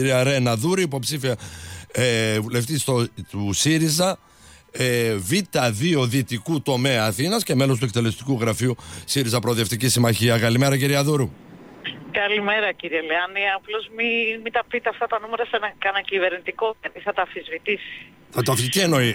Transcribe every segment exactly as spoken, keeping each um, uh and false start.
Κυρία Ρένα Δούρη, υποψήφια ε, βουλευτής του ΣΥΡΙΖΑ, ε, Β2 Δυτικού τομέα Αθήνας και μέλος του εκτελεστικού γραφείου ΣΥΡΙΖΑ Προοδευτική Συμμαχία. Καλημέρα, κυρία Δούρου. Καλημέρα, κύριε Λεάνη. Απλώς μην μη τα πείτε αυτά τα νούμερα σε ένα, ένα κυβερνητικό, γιατί θα τα αμφισβητήσει. Θα το αμφισβητήσει, εννοεί.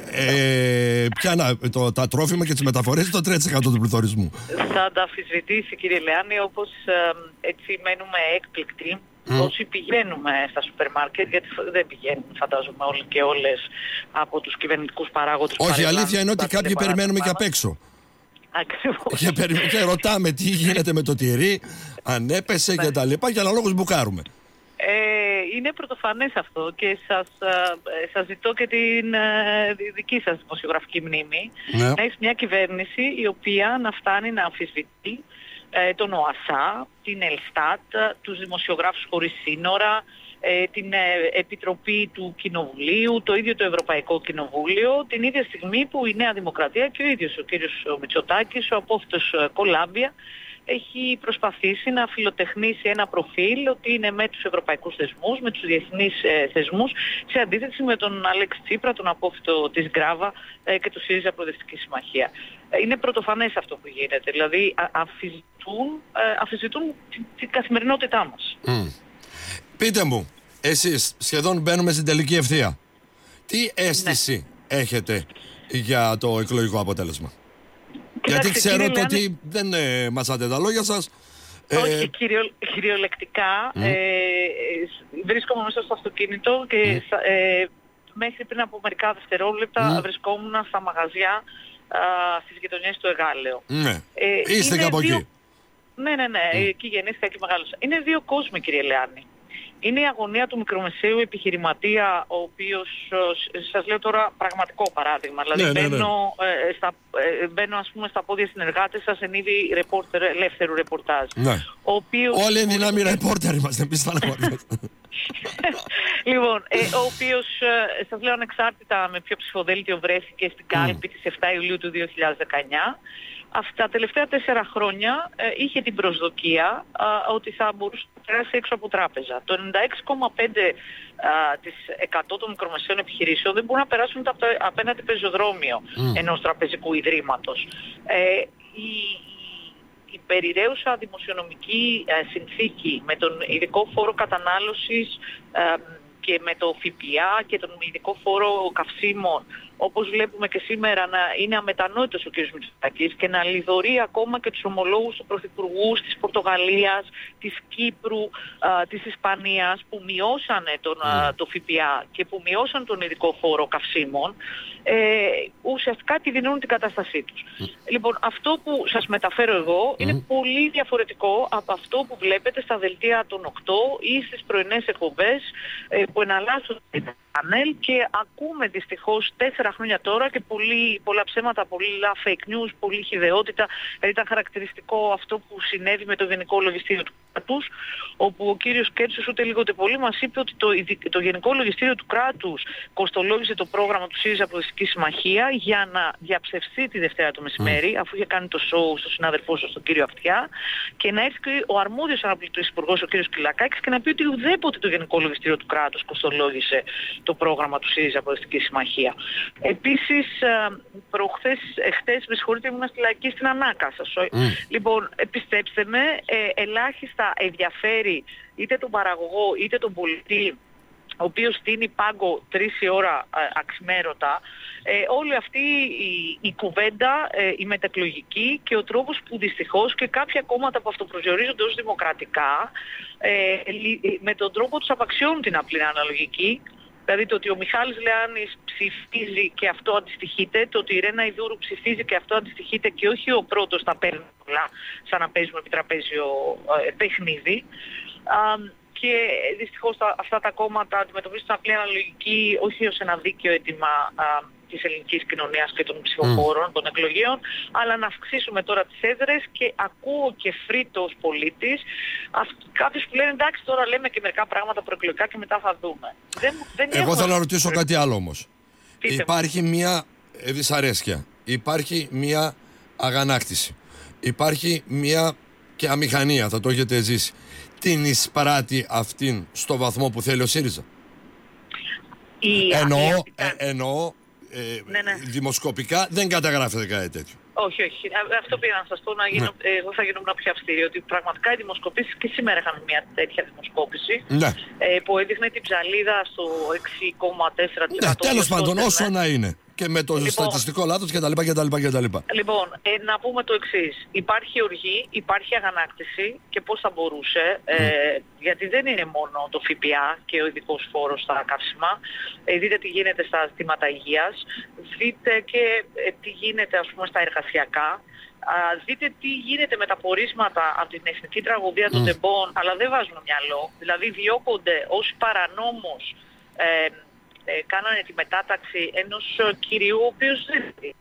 Ε, ποια να, το, τα τρόφιμα και τις μεταφορές ή το τρία τοις εκατό του πληθωρισμού? Θα τα αμφισβητήσει, κύριε Λεάνη, όπως ε, έτσι μένουμε έκπληκτοι. Mm. Όσοι πηγαίνουμε στα σούπερ μάρκετ, γιατί δεν πηγαίνουν, φαντάζομαι, όλοι και όλες από τους κυβερνητικούς παράγοντες. Όχι, η αλήθεια είναι ότι κάποιοι περιμένουμε και απ' έξω. Ακριβώς. Και, περι... και ρωτάμε τι γίνεται με το τυρί, αν έπεσε ναι. και τα λοιπά, και αναλόγως μπουκάρουμε. Ε, είναι πρωτοφανές αυτό και σας, ε, σας ζητώ και την ε, δική σας δημοσιογραφική μνήμη. Ναι. Να έχεις μια κυβέρνηση η οποία να φτάνει να αμφισβητεί τον ΟΑΣΑ, την Ελστάτ, τους δημοσιογράφους χωρίς σύνορα, την Επιτροπή του Κοινοβουλίου, το ίδιο το Ευρωπαϊκό Κοινοβούλιο, την ίδια στιγμή που η Νέα Δημοκρατία και ο ίδιος ο κύριος Μητσοτάκης, ο απόφυτος Κολάμπια, έχει προσπαθήσει να φιλοτεχνήσει ένα προφίλ ότι είναι με τους ευρωπαϊκούς θεσμούς, με τους διεθνείς ε, θεσμούς, σε αντίθεση με τον Αλέξη Τσίπρα, τον απόφυτο της Γκράβα ε, και το ΣΥΡΙΖΑ Προοδευτική Συμμαχία. Ε, είναι πρωτοφανές αυτό που γίνεται, δηλαδή α, αμφισβητούν, ε, αμφισβητούν την, την καθημερινότητά μας. Mm. Πείτε μου, εσείς σχεδόν μπαίνουμε στην τελική ευθεία. Τι αίσθηση ναι. έχετε για το εκλογικό αποτέλεσμα? Γιατί ξέρω το ότι Λεάνη... δεν ε, μασάτε τα λόγια σας. Όχι, ε... κυριο, κυριολεκτικά mm. ε, βρίσκομαι μέσα στο αυτοκίνητο και mm. ε, μέχρι πριν από μερικά δευτερόλεπτα mm. βρισκόμουν στα μαγαζιά α, στις γειτονιές του Εγάλεο. Mm. Ε, Είστε κάπου δύο... εκεί? Ναι, ναι, ναι, mm. εκεί γεννήθηκα και μεγάλωσα. Είναι δύο κόσμοι, κύριε Λεάνη. Είναι η αγωνία του μικρομεσαίου επιχειρηματία, ο οποίος, σας λέω τώρα πραγματικό παράδειγμα, δηλαδή ναι, ναι, ναι. Μπαίνω, ε, στα, ε, μπαίνω ας πούμε στα πόδια συνεργάτες σας εν είδη ρεπόρτερ, ελεύθερου ρεπορτάζ. Ναι. Ο οποίος... Όλοι εν δυνάμει ρεπόρτερ είμαστε, εμείς θα λέμε. Λοιπόν, ε, ο οποίος, ε, σας λέω ανεξάρτητα με ποιο ψηφοδέλτιο βρέθηκε στην κάλπη mm. της εφτά Ιουλίου του δύο χιλιάδες δεκαεννιά, αυτά τα τελευταία τέσσερα χρόνια ε, είχε την προσδοκία ε, ότι θα μπορούσε να περάσει έξω από τράπεζα. Το ενενήντα έξι κόμμα πέντε τοις εκατό των μικρομεσαίων επιχειρήσεων δεν μπορούν να περάσουν τα απέναντι πεζοδρόμιο mm. ενός τραπεζικού ιδρύματος. Ε, η, η περιραίουσα δημοσιονομική ε, συνθήκη με τον ειδικό φόρο κατανάλωσης ε, και με το ΦΠΑ και τον ειδικό φόρο καυσίμων, όπως βλέπουμε και σήμερα να είναι αμετανόητος ο κ. Μητσοτάκης και να λιδωρεί ακόμα και τους ομολόγους του πρωθυπουργούς της Πορτογαλίας, της Κύπρου, α, της Ισπανίας, που μειώσανε τον, α, το ΦΠΑ και που μειώσαν τον ειδικό φόρο καυσίμων, ε, ουσιαστικά επιδεινώνουν την κατάστασή τους. Mm. Λοιπόν, αυτό που σας μεταφέρω εγώ mm. είναι πολύ διαφορετικό από αυτό που βλέπετε στα δελτία των οκτώ ή στις πρωινές εκπομπές ε, που εναλλάσσουν πανέλ και ακούμε δυστυχώς τέσσερα χρόνια τώρα και πολύ, πολλά ψέματα, πολλά fake news, πολλή χυδαιότητα. Δηλαδή ήταν χαρακτηριστικό αυτό που συνέβη με το Γενικό Λογιστήριο του Κράτους, όπου ο κύριος Κέρτσος ούτε λίγο ούτε πολύ μας είπε ότι το, το Γενικό Λογιστήριο του Κράτους κοστολόγησε το πρόγραμμα του ΣΥΡΙΖΑ Προοδευτική Συμμαχία για να διαψευστεί τη Δευτέρα το μεσημέρι, mm. αφού είχε κάνει το show στον συνάδελφό σας, τον κύριο Αυτιά, και να έρθει ο αρμόδιος αναπληκτής υπουργός, ο κύριος Κυλακάκης, και να πει ότι ουδέποτε το Γενικό Λογιστήριο του Κράτους κοστολόγησε το πρόγραμμα του ΣΥΡΙΖΑ Προοδευτική Συμμαχία. Επίσης, προχθές, εχθές, με συγχωρείτε, ήμουν στη Λαϊκή στην Ανάκασα. Mm. Λοιπόν, πιστέψτε με, ε, ελάχιστα ενδιαφέρει είτε τον παραγωγό είτε τον πολιτή, ο οποίος στείνει πάγκο τρεις η ώρα ε, αξιμέρωτα, ε, όλη αυτή η, η κουβέντα, ε, η μετακλογική και ο τρόπος που δυστυχώς και κάποια κόμματα που αυτοπροσδιορίζονται ως δημοκρατικά, ε, με τον τρόπο τους απαξιώνουν την απλή αναλογική. Δηλαδή το ότι ο Μιχάλης Λεάνης ψηφίζει και αυτό αντιστοιχείται, το ότι η Ρένα Ιδούρου ψηφίζει και αυτό αντιστοιχείται και όχι ο πρώτος τα παίρνει πολλά, σαν να παίζουμε επιτραπέζιο ε, παιχνίδι. Α, και δυστυχώς τα, αυτά τα κόμματα αντιμετωπίζουν την απλή αναλογική όχι ως ένα δίκαιο αίτημα α, της ελληνικής κοινωνίας και των ψηφοφόρων, mm. των εκλογίων, αλλά να αυξήσουμε τώρα τις έδρες. Και ακούω και φρίτο ως πολίτης κάποιους που λένε εντάξει, τώρα λέμε και μερικά πράγματα προεκλογικά και μετά θα δούμε. Δεν, δεν Εγώ έχω... θέλω να ρωτήσω κάτι άλλο όμως. Πείτε υπάρχει μου. μια δυσαρέσκεια, υπάρχει μια αγανάκτηση, υπάρχει μια και αμηχανία, θα το έχετε ζήσει. την εισπράττει αυτήν στο βαθμό που θέλει ο ΣΥΡΙΖΑ? Η... Εννοώ, η... ε, εννοώ ε, ναι, ναι. δημοσκοπικά δεν καταγράφεται κάτι τέτοιο. Όχι, όχι. Αυτό πήγα να σας πω, να γίνω, ναι. εγώ θα γίνομαι πιο αυστηρή, ότι πραγματικά οι δημοσκοπήσεις και σήμερα είχαμε μια τέτοια δημοσκόπηση, ναι. ε, που έδειχνε την ψαλίδα στο έξι κόμμα τέσσερα τοις εκατό. Ναι, τέλος πάντων, όσο να είναι. Και με το λοιπόν, στατιστικό λάθος κτλ. Λοιπόν, ε, να πούμε το εξής. Υπάρχει οργή, υπάρχει αγανάκτηση και πώς θα μπορούσε, ε, mm. γιατί δεν είναι μόνο το ΦΠΑ και ο ειδικός φόρος στα καύσιμα. Ε, δείτε τι γίνεται στα ζητήματα υγείας, δείτε και ε, τι γίνεται ας πούμε στα εργασιακά. Α, δείτε τι γίνεται με τα πορίσματα από την εθνική τραγωδία mm. των τεμπών, αλλά δεν βάζουν μυαλό. Δηλαδή διώκονται ως παρανόμος. Ε, Ε, κάνανε τη μετάταξη ενός κυρίου ο οποίος δεν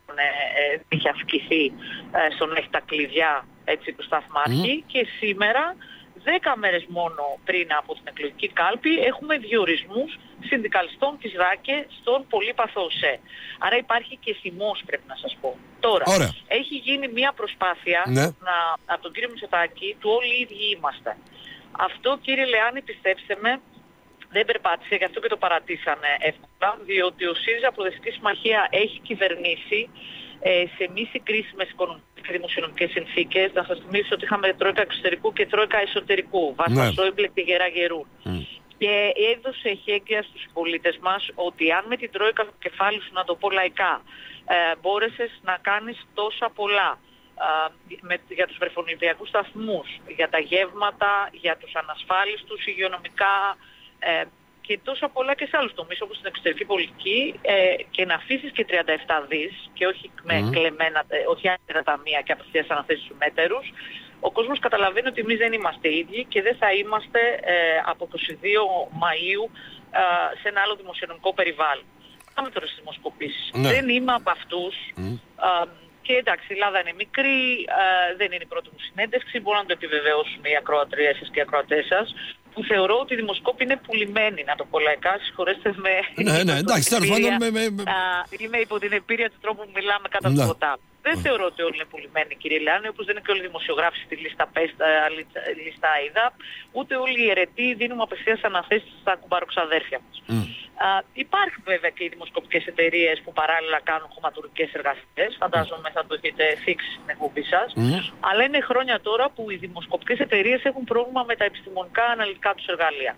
ε, είχε ασκηθεί ε, στο να έχει τα κλειδιά έτσι, του σταθμάρχη mm. και σήμερα, δέκα μέρες μόνο πριν από την εκλογική κάλπη, έχουμε διορισμούς συνδικαλιστών της ΡΑΚΕ στον πολύπαθο ΟΣΕ. Άρα υπάρχει και θυμός, πρέπει να σας πω. Τώρα, Ωραία. έχει γίνει μια προσπάθεια ναι. να, από τον κύριο Μητσοτάκη του όλοι οι ίδιοι είμαστε. Αυτό, κύριε Λεάνη, πιστέψτε με, δεν περπάτησε, γι' αυτό και το παρατήσανε εύκολα, διότι ο ΣΥΡΙΖΑ Προοδευτική Συμμαχία έχει κυβερνήσει ε, σε μη συγκρίσιμες οικονομικές και δημοσιονομικές συνθήκες. Να σας θυμίσω ότι είχαμε τρόικα εξωτερικού και τρόικα εσωτερικού, βάσει Σόιμπλε και Γερά Γερού. Mm. Και έδωσε εχέγγυα στους πολίτες μας ότι αν με την τρόικα του κεφάλι σου, να το πω λαϊκά, ε, μπόρεσες να κάνεις τόσα πολλά. Uh, με, για τους βρεφονιδιακούς σταθμούς, για τα γεύματα, για τους ανασφάλιστους υγειονομικά ε, και τόσα πολλά και σε άλλους τομείς όπως την εξωτερική πολιτική ε, και να αφήσεις και τριάντα επτά δις και όχι με mm. κλεμμένα, ε, όχι άκυρα ταμεία και απευθείας αναθέσεις στους μέτερους, ο κόσμος καταλαβαίνει ότι εμείς δεν είμαστε ίδιοι και δεν θα είμαστε ε, από είκοσι δύο Μαΐου ε, σε ένα άλλο δημοσιονομικό περιβάλλον. Πάμε τώρα στις δημοσκοπήσεις. Ναι. Δεν είμαι από αυτούς mm. ε, και εντάξει, η Ελλάδα είναι μικρή, ε, δεν είναι η πρώτη μου συνέντευξη, μπορώ να το επιβεβαιώσουν οι ακροατρίες σας και οι ακροατές σας, που θεωρώ ότι οι δημοσκόποι είναι πουλημένοι, να το πω λαϊκά, συγχωρέστε με. Ναι, ναι, εντάξει, τέλος πάντων. Είμαι υπό την επίρρεια του τρόπου που μιλάμε κατά του ποτά. Δεν θεωρώ ότι όλοι είναι πουλημένοι, κύριε Λεάνη, όπως δεν είναι και όλοι οι δημοσιογράφοι στη λίστα Πέστα, λίστα Αίδα, ούτε όλοι οι αιρετοί δίνουμε απευθείας αναθέσεις στα κουμπαροξαδέρφια μας. Mm. Α, υπάρχουν βέβαια και οι δημοσκοπικές εταιρείες που παράλληλα κάνουν χωματουργικές εργασίες, φαντάζομαι θα το έχετε θίξει στην εκπομπή σας, mm. αλλά είναι χρόνια τώρα που οι δημοσκοπικές εταιρείες έχουν πρόβλημα με τα επιστημονικά αναλυτικά τους εργαλεία.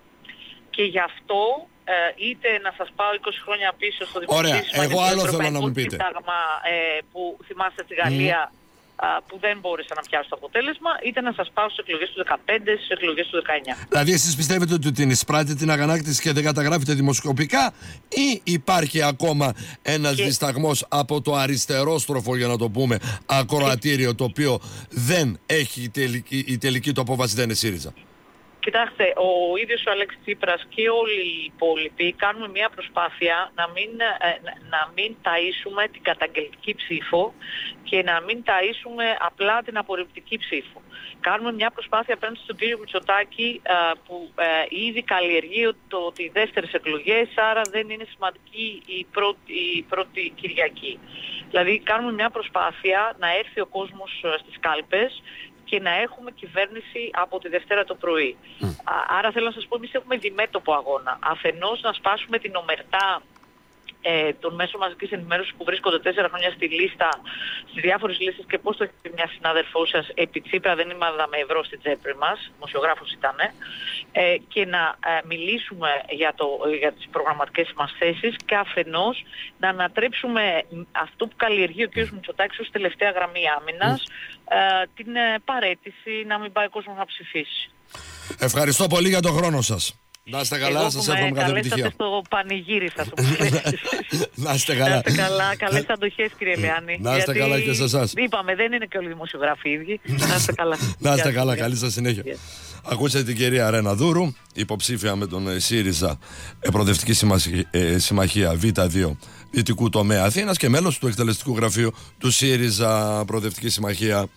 Και γι' αυτό ε, είτε να σας πάω είκοσι χρόνια πίσω στο δημοσκοπικό Εγώ άλλο θέλω να μου πείτε. Σύνταγμα ε, που θυμάστε στη Γαλλία mm. α, που δεν μπόρεσα να πιάσω το αποτέλεσμα, είτε να σας πάω στις εκλογές του δεκαπέντε, στις εκλογές του δεκαεννιά. Δηλαδή εσείς πιστεύετε ότι την εισπράττει την αγανάκτηση και δεν καταγράφεται δημοσκοπικά, ή υπάρχει ακόμα ένας και... δισταγμός από το αριστερόστροφο, για να το πούμε, ακροατήριο, και... το οποίο δεν έχει η τελική, η τελική του απόφαση, δεν είναι ΣΥΡΙΖΑ? Κοιτάξτε, ο ίδιος ο Αλέξης Τσίπρας και όλοι οι υπόλοιποι κάνουμε μια προσπάθεια να μην, να μην ταΐσουμε την καταγγελτική ψήφο και να μην ταΐσουμε απλά την απορριπτική ψήφο. Κάνουμε μια προσπάθεια απέναντι στον κύριο Μητσοτάκη που ήδη καλλιεργεί το ότι οι δεύτερες εκλογές, άρα δεν είναι σημαντική η πρώτη, η πρώτη Κυριακή. Δηλαδή κάνουμε μια προσπάθεια να έρθει ο κόσμος στις κάλπες και να έχουμε κυβέρνηση από τη Δευτέρα το πρωί. Mm. Άρα θέλω να σας πω, εμείς έχουμε διμέτωπο αγώνα. Αφενός να σπάσουμε την ομερτά ε, των μέσων μαζικής ενημέρωσης που βρίσκονται τέσσερα χρόνια στη λίστα, στις διάφορες λίστες, και πώς το έχει μια συνάδελφό σας, επί Τσίπρα δεν είμαστε με ευρώ στην τσέπη μας, δημοσιογράφος ήταν, ε, και να ε, μιλήσουμε για, το, για τις προγραμματικές μας θέσεις, και αφενός να ανατρέψουμε αυτό που καλλιεργεί ο κ. Μητσοτάκης ως τελευταία γραμμή άμυνας, mm. ε, την ε, παραίτηση να μην πάει ο κόσμος να ψηφίσει. Ευχαριστώ πολύ για τον χρόνο σας. Να είστε καλά, σας εύχομαι καλή επιτυχία. Στο πανηγύρι σας. Να είστε καλά. Να είστε καλά, καλές αντοχές, κύριε Λεάνη. Να είστε καλά και σε εσάς. Είπαμε, δεν είναι και όλοι οι δημοσιογράφοι ίδιοι. Να είστε καλά. Να είστε καλά, καλή σας συνέχεια. Ακούσατε την κυρία Ρένα Δούρου, υποψήφια με τον ΣΥΡΙΖΑ Προοδευτική Συμμαχία Β δύο Δυτικού Τομέα Αθήνας και μέλος του εκτελεστικού γραφείου του ΣΥΡΙΖΑ Προοδευτική Συμμαχία